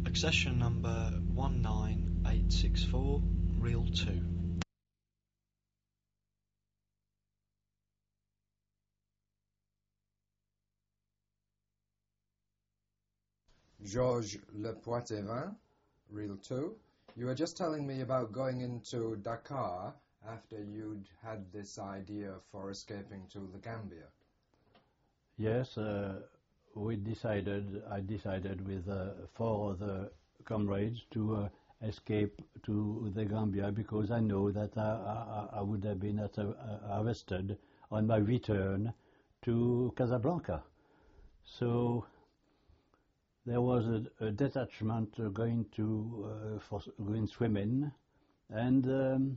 Accession number 19864, reel 2. Georges Le Poitevin, reel 2. You were just telling me about going into Dakar after you'd had this idea for escaping to the Gambia. Yes, I decided with 4 other comrades to escape to the Gambia because I know that I would have been arrested on my return to Casablanca. So there was a detachment going swimming, and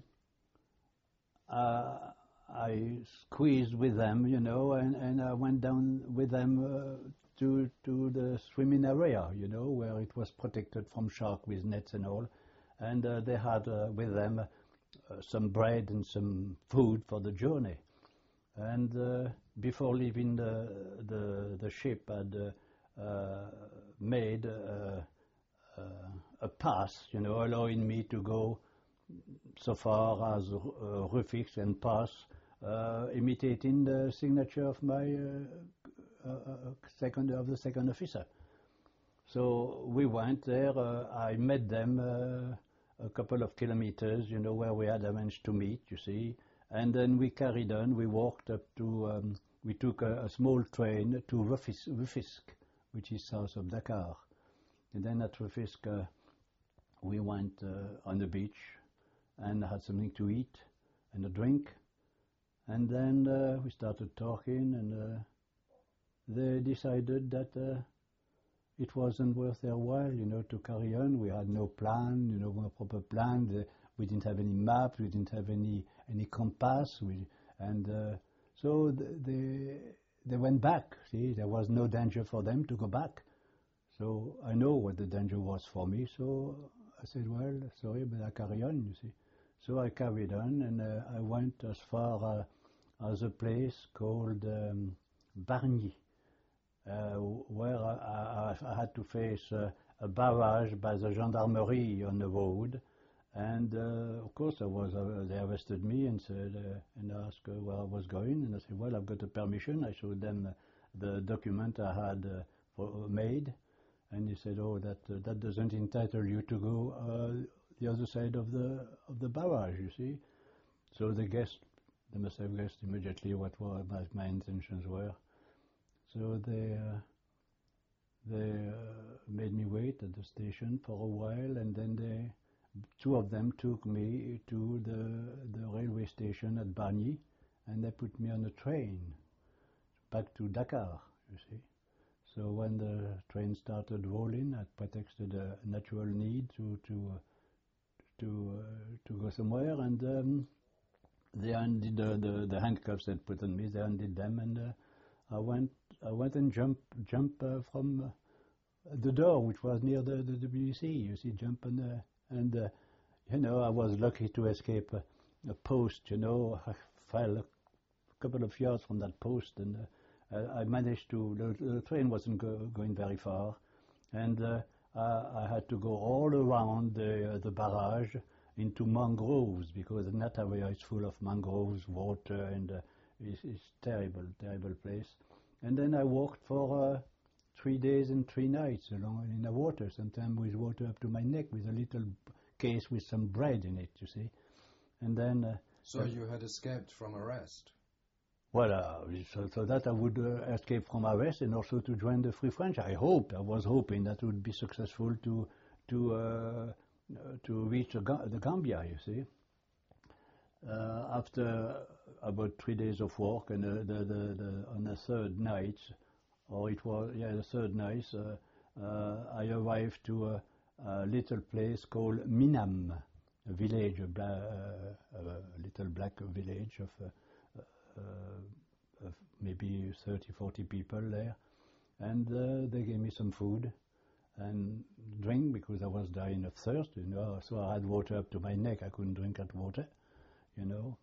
I squeezed with them, you know, and I went down with them to the swimming area, you know, where it was protected from shark with nets and all, and they had with them some bread and some food for the journey. And before leaving the ship, I'd made a pass, you know, allowing me to go so far as Rufix and pass, imitating the signature of my second officer. So we went there. I met them a couple of kilometers, you know, where we had arranged to meet, you see, and then we carried on. We walked up to. We took a small train to Rufisque, which is south of Dakar. And then at Rufisque, we went on the beach and had something to eat and a drink. And then we started talking, and they decided that it wasn't worth their while, you know, to carry on. We had no plan, you know, no proper plan. We didn't have any map, we didn't have any compass, so they went back. See, there was no danger for them to go back. So I know what the danger was for me. So I said, well, sorry, but I carry on, you see. So I carried on, and I went as far as a place called Bargny, where I had to face a barrage by the gendarmerie on the road. And of course, they arrested me and said and asked where I was going, and I said, well, I've got a permission. I showed them the document I had made, and he said, oh, that doesn't entitle you to go the other side of the barrage, you see. So they must have guessed immediately what my intentions were. So they made me wait at the station for a while, and then 2 of them took me to the railway station at Bargny, and they put me on a train back to Dakar, you see. So when the train started rolling, I pretexted a natural need to go somewhere, and they undid the handcuffs they'd put on me. They undid them, and I went and jumped from the door, which was near the WC. You see, and you know, I was lucky to escape a post. You know, I fell a couple of yards from that post, and I managed to. The train wasn't going very far, and I had to go all around the barrage into mangroves, because that area is full of mangroves, water, and it's terrible place. And then I walked for 3 days and 3 nights along in the water, sometimes with water up to my neck, with a little case with some bread in it, you see. And then... So you had escaped from arrest? Well, so that I would escape from arrest and also to join the Free French. I was hoping that it would be successful to reach the Gambia, you see. After about 3 days of work, and on the third night, the third night, I arrived to a little place called Minam, a village, a little black village of maybe 30-40 people there, and they gave me some food and drink because I was dying of thirst, you know. So I had water up to my neck. I couldn't drink that water, you know.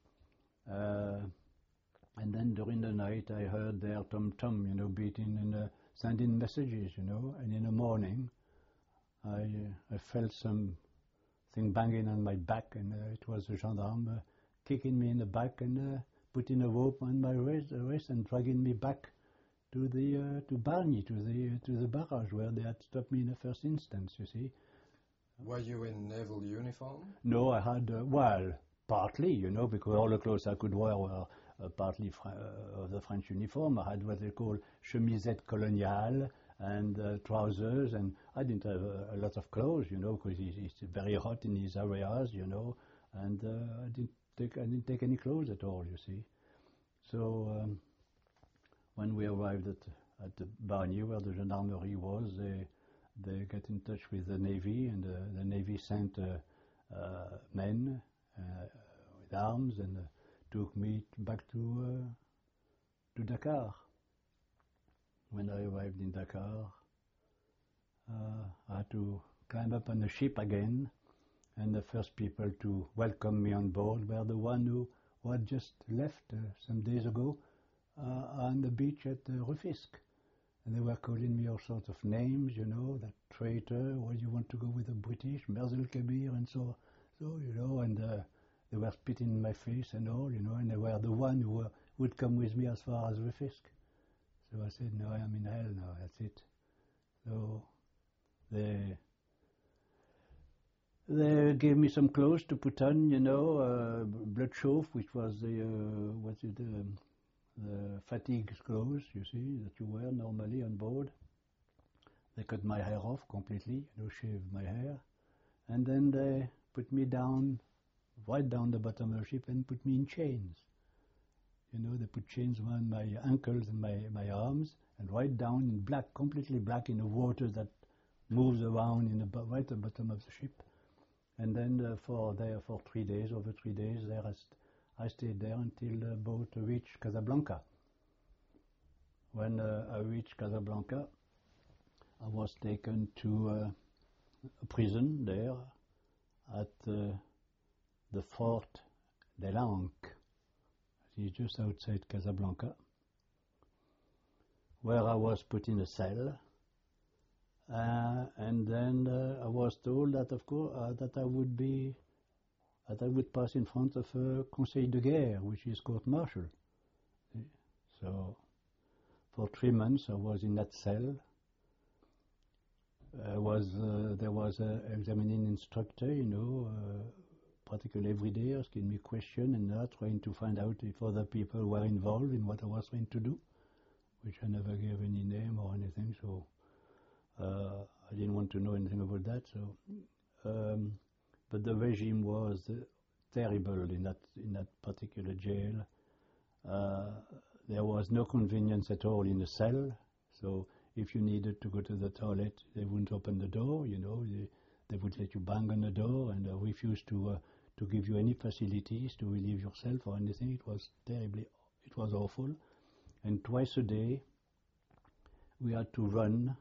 And then during the night I heard their tom-tom, you know, beating and sending messages, you know. And in the morning I felt something banging on my back, and it was a gendarme kicking me in the back and putting a rope on my wrist and dragging me back to Bargny, to the barrage where they had stopped me in the first instance. You see. Were you in naval uniform? No, I had well, partly, you know, because all the clothes I could wear were partly of the French uniform. I had what they call chemisette coloniale and trousers, and I didn't have a lot of clothes, you know, because it's very hot in these areas, you know, and I didn't take any clothes at all, you see. So when we arrived at the Bargny, where the gendarmerie was, they got in touch with the Navy, and the Navy sent men with arms and took me back to Dakar. When I arrived in Dakar, I had to climb up on the ship again, and the first people to welcome me on board were the one who had just left some days ago on the beach at Rufisque. And they were calling me all sorts of names, you know, that traitor, why do you want to go with the British, Merzel Kabir, and so, you know, and they were spitting in my face and all, you know, and they were the one who would come with me as far as Rufisque. So I said, no, I am in hell now, that's it. So they gave me some clothes to put on, you know, blood chauffe, which was the fatigue clothes, you see, that you wear normally on board. They cut my hair off completely, you know, shaved my hair, and then they put me down, right down the bottom of the ship, and put me in chains. You know, they put chains around my ankles and my arms, and right down in black, completely black, in the water that moves around right at the bottom of the ship. And then for 3 days, over 3 days, I stayed there until the boat reached Casablanca. When I reached Casablanca, I was taken to a prison there at the Fort de l'Ancre. It's just outside Casablanca, where I was put in a cell. And then I was told that, of course, that I would pass in front of a Conseil de Guerre, which is court-martial. So for 3 months I was in that cell. There was an examining instructor, you know, practically every day asking me questions and trying to find out if other people were involved in what I was trying to do, which I never gave any name or anything, so I didn't want to know anything about that. So, but the regime was terrible in that particular jail. There was no convenience at all in the cell. So if you needed to go to the toilet, they wouldn't open the door. You know, they would let you bang on the door and refuse to give you any facilities to relieve yourself or anything. It was terribly, it was awful. And twice a day, we had to run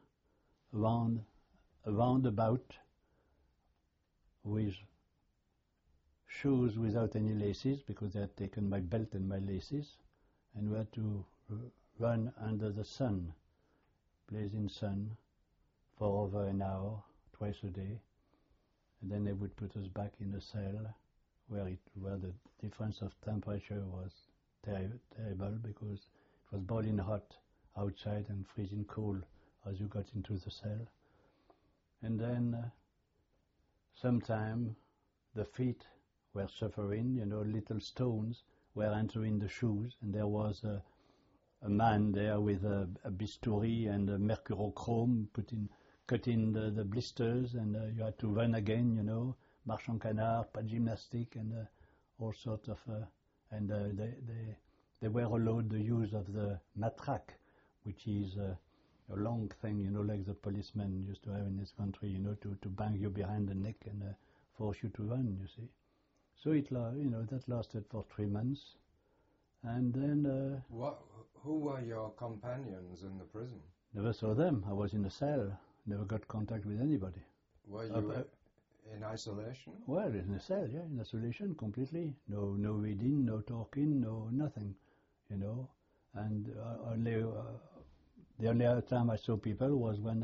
around about with shoes without any laces, because they had taken my belt and my laces, and we had to run under the sun, blazing sun, for over an hour, twice a day, and then they would put us back in the cell where the difference of temperature was terrible, because it was boiling hot outside and freezing cold as you got into the cell. And then sometime the feet were suffering, you know, little stones were entering the shoes, and there was a man there with a bistouri and a mercurochrome cutting the blisters, and you had to run again, you know, marche en canard, pas de gymnastique, and all sorts of, and they were allowed the use of the matraque, which is a long thing, you know, like the policemen used to have in this country, you know, to bang you behind the neck and force you to run, you see. So that lasted for 3 months. And then... Who were your companions in the prison? Never saw them. I was in a cell. Never got contact with anybody. Were you in isolation? Well, in a cell, yeah, in isolation completely. No reading, no talking, no nothing, you know. And the only time I saw people was when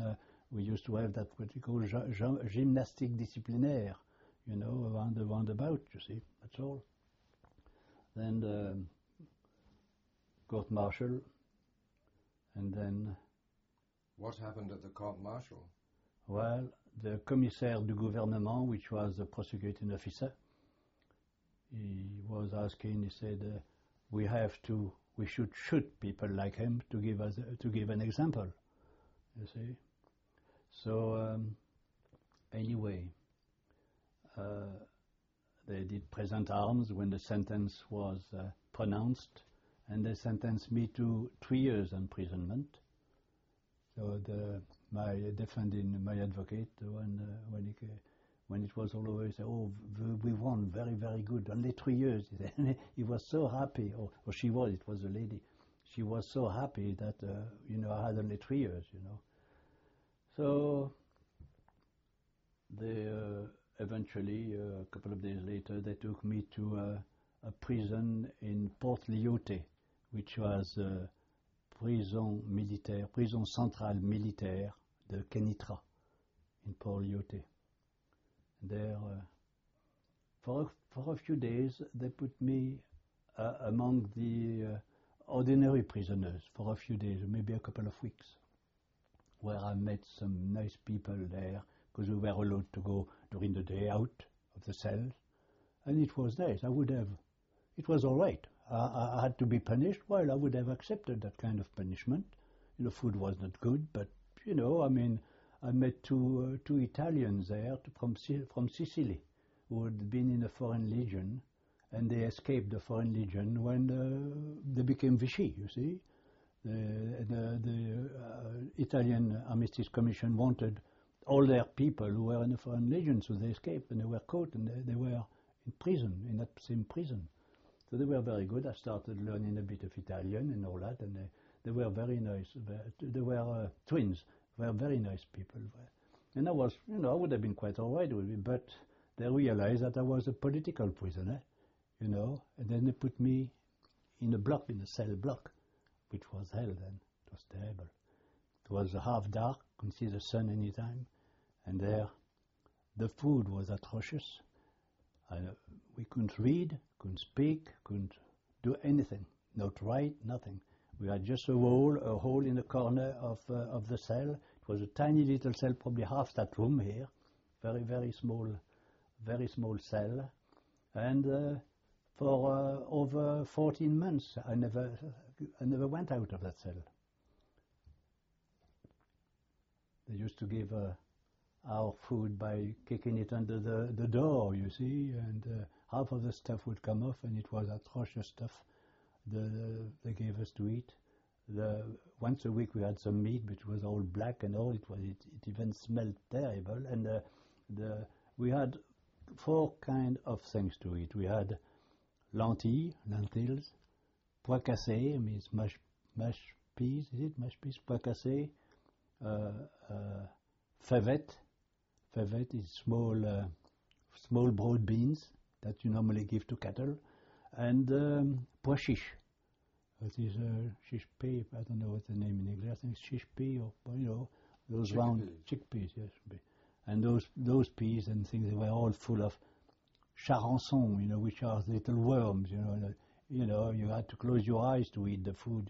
we used to have that what we call gymnastic disciplinaire, you know, around about, you see, that's all. Then the court martial, and then... What happened at the court martial? Well, the commissaire du gouvernement, which was the prosecuting officer, he was asking, he said, we should shoot people like him to give an example, you see. So, anyway, they did present arms when the sentence was pronounced, and they sentenced me to 3 years imprisonment. So my advocate, when it was all over, he said, "Oh, we won, very, very good. Only 3 years." He was so happy, or she was. It was a lady. She was so happy that I had only 3 years, you know. So they eventually, a couple of days later, they took me to a prison in Port Lyautey, which was prison centrale militaire de Kenitra in Port Lyautey. There, for a few days, they put me among the ordinary prisoners for a few days, maybe a couple of weeks, where I met some nice people there, because we were allowed to go during the day out of the cells, and it was nice. It was all right. I had to be punished. Well, I would have accepted that kind of punishment. The food was not good, but I met two Italians there from Sicily, who had been in the Foreign Legion, and they escaped the Foreign Legion when they became Vichy. You see, the Italian Armistice Commission wanted all their people who were in the Foreign Legion, so they escaped and they were caught and they were in prison, in that same prison. So they were very good. I started learning a bit of Italian and all that, and they were very nice. They were twins. They were very nice people. And I was, I would have been quite all right with it, but they realized that I was a political prisoner, and then they put me in a cell block, which was hell then. It was terrible. It was half dark, couldn't see the sun any time, and there the food was atrocious. We couldn't read, couldn't speak, couldn't do anything, not write, nothing. We had just a hole in the corner of the cell. It was a tiny little cell, probably half that room here, very, very small cell. And for over 14 months, I never went out of that cell. They used to give our food by kicking it under the door, you see, and half of the stuff would come off, and it was atrocious stuff they gave us to eat. Once a week we had some meat, which was all black and all. It even smelled terrible. And we had 4 kinds of things to eat. We had lentils, pois cassé, means mashed peas. Is it mashed peas? Pois cassé, fèvette. Fèvette is small broad beans that you normally give to cattle, and pois chiche. That is shish pea. I don't know what the name in English. I think shish pea, or those round chickpeas. Yes, and those peas and things, they were all full of charançon, which are little worms. You had to close your eyes to eat the food.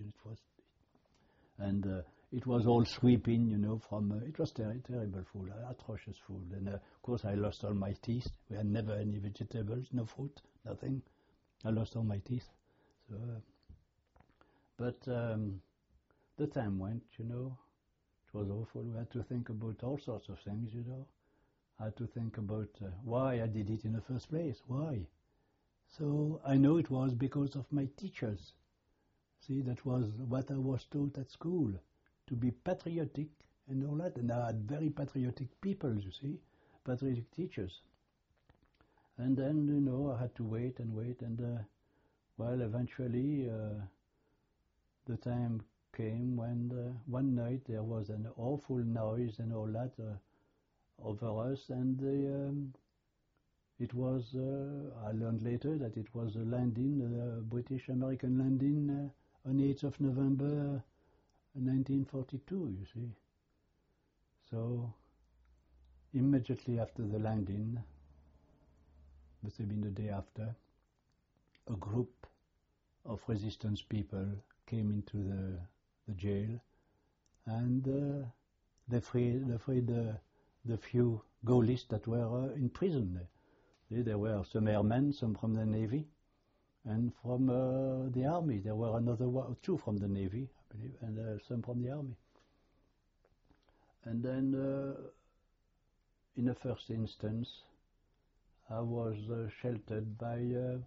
It was all sweeping, it was terrible food, atrocious food. And of course I lost all my teeth. We had never any vegetables, no fruit, nothing. I lost all my teeth. So, but the time went, it was awful. We had to think about all sorts of things, I had to think about why I did it in the first place, why. So I know it was because of my teachers. See, that was what I was taught at school, to be patriotic and all that. And I had very patriotic people, you see, patriotic teachers. And then, I had to wait, and eventually the time came when one night there was an awful noise and all that over us, and it was, I learned later that it was a landing, a British-American landing on the 8th of November 1942, you see. So immediately after the landing, must have been the day after, a group of resistance people came into the jail, and they freed the few Gaullists that were in prison. There were some airmen, some from the Navy, and from the Army. There were two from the Navy, I believe, and some from the Army. And then, in the first instance, I was sheltered by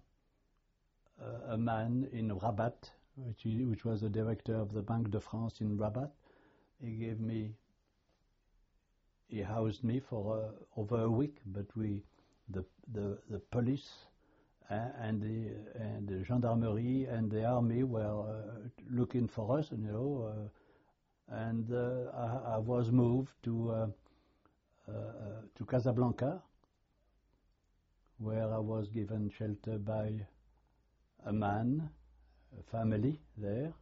a man in Rabat, which was the director of the Banque de France in Rabat. He housed me for over a week, but the police and the gendarmerie and the army were looking for us, and I was moved to Casablanca, where I was given shelter by a man, a family there,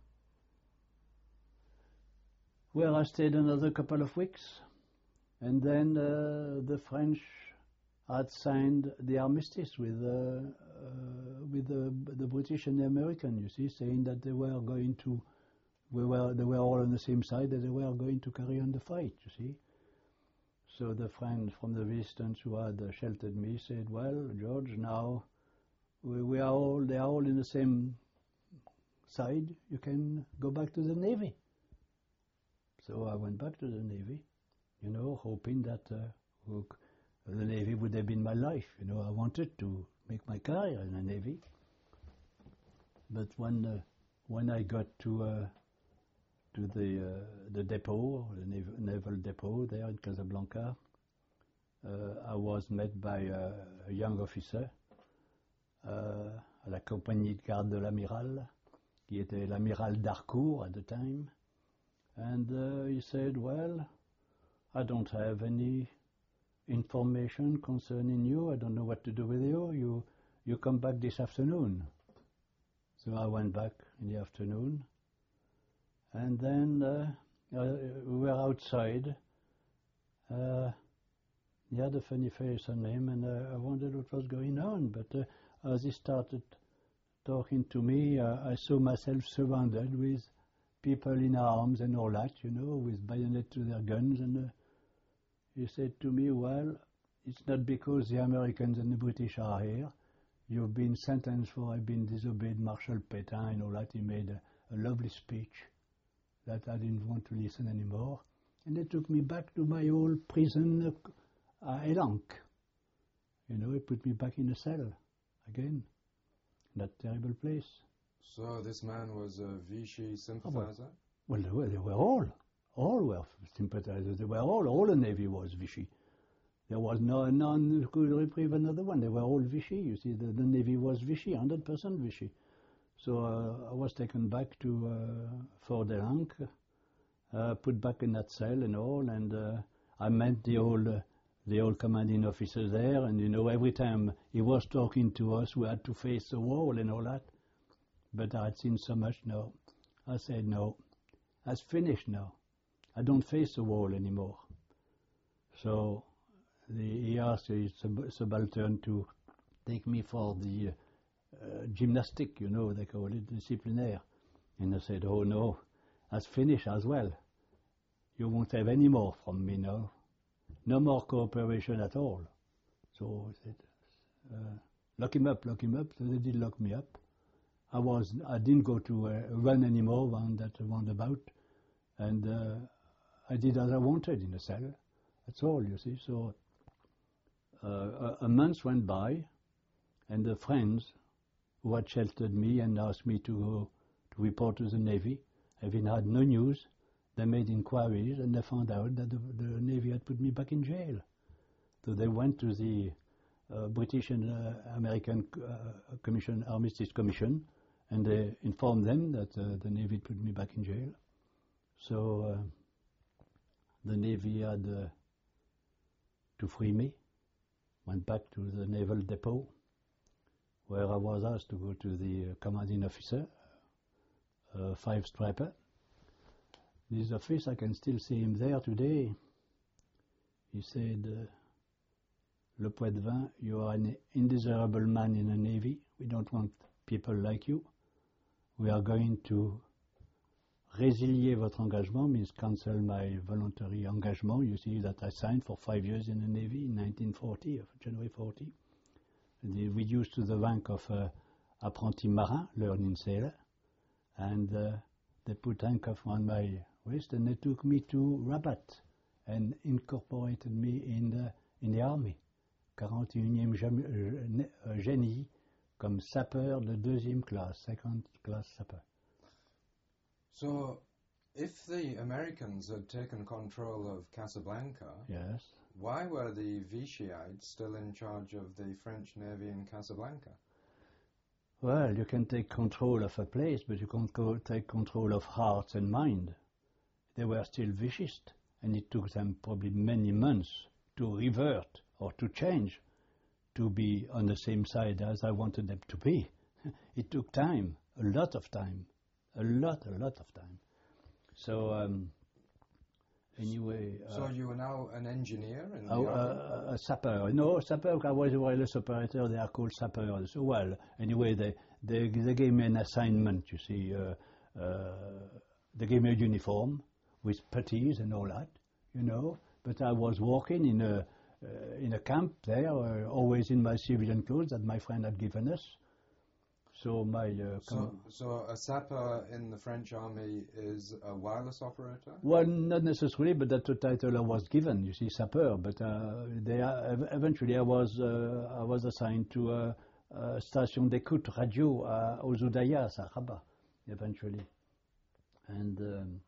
where I stayed another couple of weeks. And then the French had signed the armistice with the British and the American, you see, saying that they were going to, they were all on the same side, that they were going to carry on the fight, you see. So the friend from the resistance who had sheltered me said, well, George, now they are all in the same side, you can go back to the Navy. So I went back to the Navy, hoping that the Navy would have been my life. I wanted to make my career in the Navy. But when I got to the depot, the naval depot there in Casablanca, I was met by a young officer à la compagnie de garde de l'amiral, qui était l'amiral d'Harcourt at the time, and he said, well, I don't have any information concerning you. I don't know what to do with you. You come back this afternoon. So I went back in the afternoon, and then we were outside. He had a funny face on him, and I wondered what was going on. But as he started talking to me, I saw myself surrounded with people in arms and all that, with bayonet to their guns. And he said to me, well, it's not because the Americans and the British are here. You've been sentenced for having disobeyed Marshal Pétain and all that. He made a lovely speech that I didn't want to listen anymore. And they took me back to my old prison at Elanc. He put me back in a cell again, that terrible place. So this man was a Vichy sympathizer? Well, they were all were sympathizers. They were all the Navy was Vichy. There was none who could reprieve another one. They were all Vichy. You see, the Navy was Vichy, 100% Vichy. So I was taken back to Fort Elanc, put back in that cell and all, and I met the old commanding officer there, and every time he was talking to us, we had to face the wall and all that. But I had seen so much now. I said, no, that's finished now. I don't face the wall anymore. So he asked his subaltern to take me for the gymnastic, they call it, disciplinaire. And I said, oh no, that's finished as well. You won't have any more from me now. No more cooperation at all. So I said, lock him up. So they did lock me up. I didn't go to run anymore around that roundabout, and I did as I wanted in the cell. That's all, you see. So a month went by, and the friends who had sheltered me and asked me to go to report to the Navy, having had no news, they made inquiries and they found out that the Navy had put me back in jail. So they went to the British and American Armistice Commission, and they informed them that the Navy put me back in jail. So the Navy had to free me, went back to the naval depot, where I was asked to go to the commanding officer, five-striper. This office, I can still see him there today. he said, Le Poitevin, you are an indesirable man in the Navy. We don't want people like you. We are going to résilier votre engagement, means cancel my voluntary engagement. You see that I signed for 5 years in the Navy in 1940, January 40. They reduced to the rank of apprenti marin, learning sailor, and they put handcuffs on my wrist and they took me to Rabat and incorporated me in the army. 41e génie comme sapeur de 2e classe, second class sapeur. So, if the Americans had taken control of Casablanca, yes, why were the Vichyites still in charge of the French Navy in Casablanca? Well, you can take control of a place, but you can't take control of hearts and mind. They were still Vichist, and it took them probably many months to revert or to change, to be on the same side as I wanted them to be. It took time, a lot of time. A lot of time. So, anyway... so you are now an engineer in the army? A sapper. No, sapper, I was a wireless operator, they are called sappers. So, well, anyway, they gave me an assignment, you see. They gave me a uniform with puttees and all that, you know. But I was working in a camp there, always in my civilian clothes that my friend had given us. So my so a sapper in the French army is a wireless operator? Well, not necessarily, but that's the title I was given. You see, sapper. But eventually, I was assigned to a station d'écoute radio aux Oudayas à Rabat. Eventually, and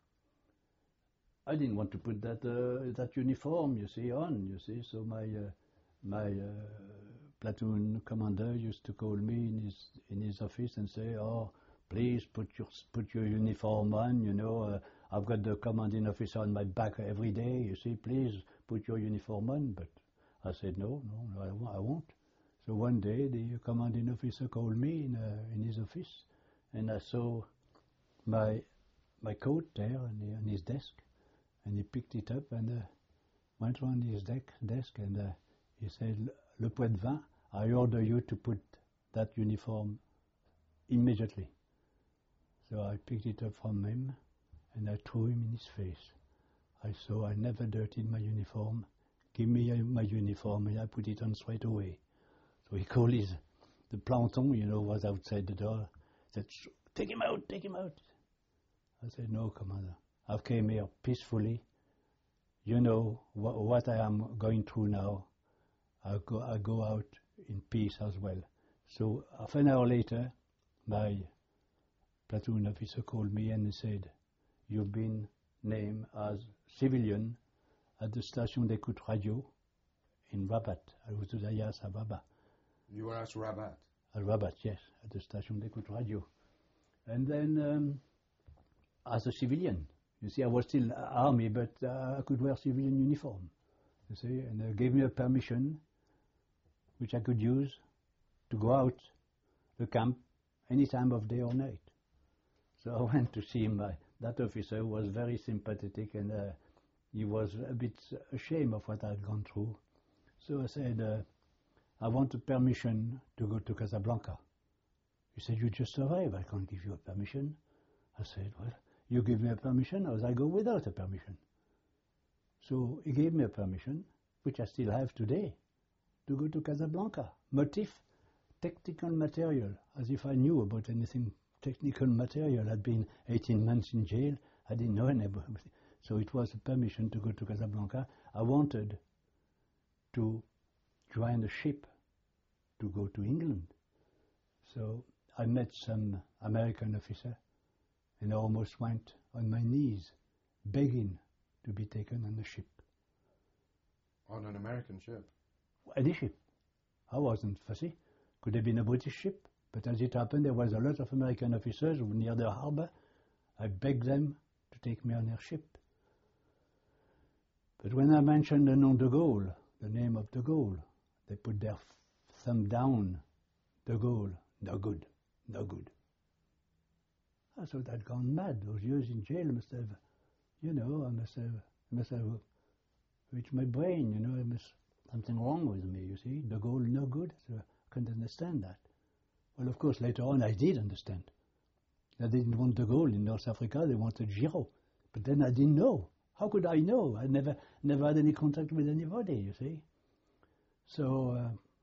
I didn't want to put that uniform. You see, on. You see, so my platoon commander used to call me in his office and say, "Oh, please put your uniform on. You know, I've got the commanding officer on my back every day. You see, please put your uniform on." But I said, "No, I won't." So one day the commanding officer called me in his office, and I saw my coat there on his desk, and he picked it up and went around his desk and he said, "Le Poitevin, I order you to put that uniform immediately." So I picked it up from him and I threw him in his face. I saw I never dirtied my uniform. Give me my uniform and I put it on straight away. So he called the planton, you know, was outside the door, said, take him out. I said, "No, Commander, I've came here peacefully. You know what I am going through now. I go out in peace as well." So half an hour later, my platoon officer called me and he said, "You've been named as civilian at the Station d'écoute radio in Rabat, à Oudayas à Rabat." You were at Rabat? At Rabat, yes, at the Station d'écoute radio. And then as a civilian, you see, I was still army, but I could wear civilian uniform, you see, and they gave me a permission which I could use to go out the camp any time of day or night. So I went to see him. That officer was very sympathetic, and he was a bit ashamed of what I had gone through. So I said, "I want a permission to go to Casablanca." He said, "You just arrived, I can't give you a permission." I said, "Well, you give me a permission, or I go without a permission." So he gave me a permission, which I still have today, to go to Casablanca. Motif, technical material, as if I knew about anything technical material. I'd been 18 months in jail, I didn't know anything. So it was a permission to go to Casablanca. I wanted to join a ship to go to England. So I met some American officer, and I almost went on my knees, begging to be taken on the ship. On an American ship? Any ship. I wasn't fussy. Could have been a British ship, but as it happened, there was a lot of American officers near the harbor. I begged them to take me on their ship. But when I mentioned the nom de Gaulle, the name of de Gaulle, they put their thumb down. De Gaulle, no good, no good. I thought I'd gone mad. Those years in jail must have, you know, I must have which my brain, it was something wrong with me, you see. De Gaulle, no good. So I couldn't understand that. Well, of course, later on I did understand. They didn't want de Gaulle in North Africa, they wanted Giraud. But then I didn't know. How could I know? I never had any contact with anybody, you see. So,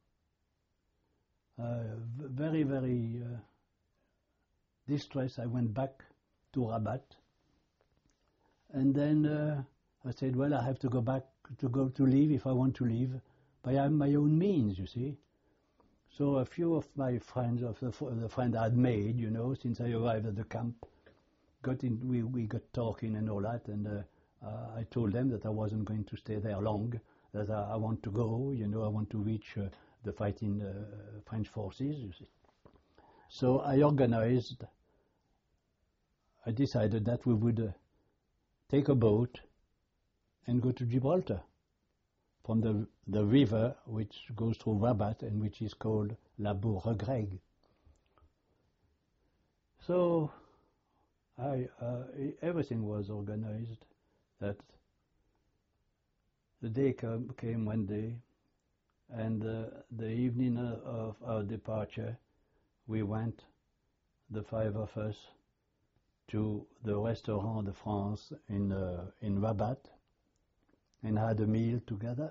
very, very distressed, I went back to Rabat. And then I said, well, I have to go back, to leave if I want to leave, by my own means, you see. So a few of my friends, of the friend I had made, since I arrived at the camp, we got talking and all that, and I told them that I wasn't going to stay there long, that I want to go, I want to reach the fighting French forces, you see. So I decided that we would take a boat and go to Gibraltar from the river which goes through Rabat and which is called La Bourg-Greg. So everything was organized. That the day came one day, and the evening of our departure, we went, the five of us, to the Restaurant de France in Rabat, and had a meal together.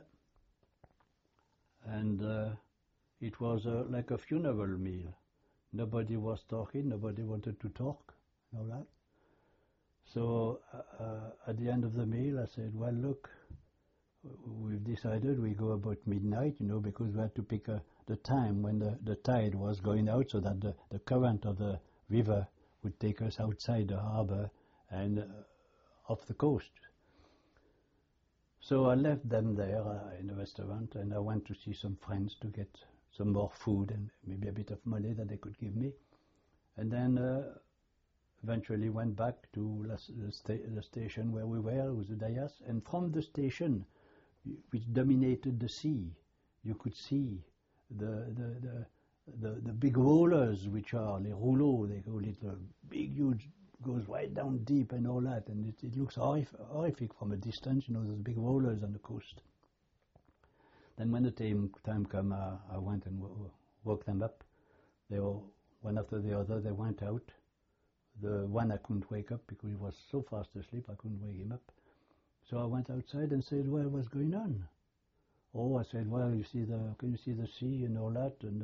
And it was like a funeral meal. Nobody was talking, nobody wanted to talk, all that. So at the end of the meal I said, well, look, we've decided we go about midnight, because we had to pick the time when the tide was going out, so that the current of the river would take us outside the harbor and off the coast. So I left them there in the restaurant, and I went to see some friends to get some more food and maybe a bit of money that they could give me. And then eventually went back to the station where we were with the Dayas, and from the station, which dominated the sea, you could see the big rollers, which are les rouleaux, they call it, big, huge, goes right down deep and all that, and it looks horrific from a distance, those big rollers on the coast. Then when the time came, I went and woke them up. They all, one after the other, they went out. The one I couldn't wake up because he was so fast asleep, I couldn't wake him up. So I went outside and said, well, what's going on? Oh, I said, well, can you see the sea and all that? And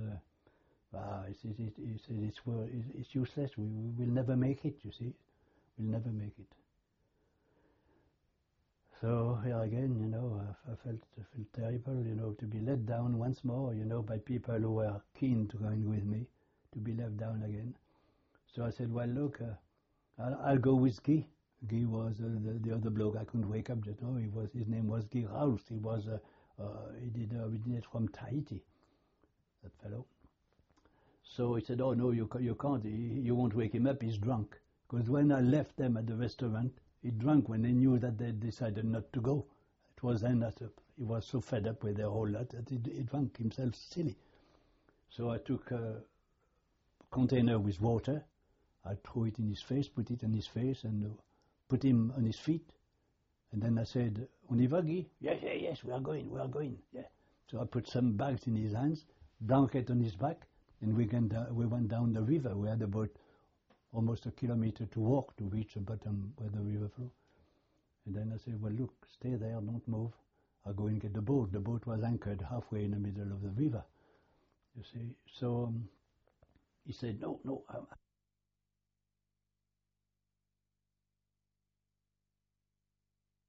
he said, it's useless. We will never make it, you see. We'll never make it. So here again, I felt terrible, to be let down once more, by people who were keen to go in with me, to be left down again. So I said, well, look, I'll go with Guy. Guy was the other bloke I couldn't wake up. His name was Guy Raus. He originated from Tahiti, that fellow. So he said, oh no, you can't. You won't wake him up. He's drunk. Because when I left them at the restaurant, he drank when they knew that they decided not to go. It was then that he was so fed up with their whole lot that he drank himself silly. So I took a container with water. I threw it in his face, put it on his face, and put him on his feet. And then I said, on y va, Guy? Yes, we are going, yeah. So I put some bags in his hands, blanket on his back, and we went down the river. We had about almost a kilometer to walk to reach the bottom where the river flows. And then I said, well, look, stay there, don't move. I'll go and get the boat. The boat was anchored halfway in the middle of the river, you see. So he said, no,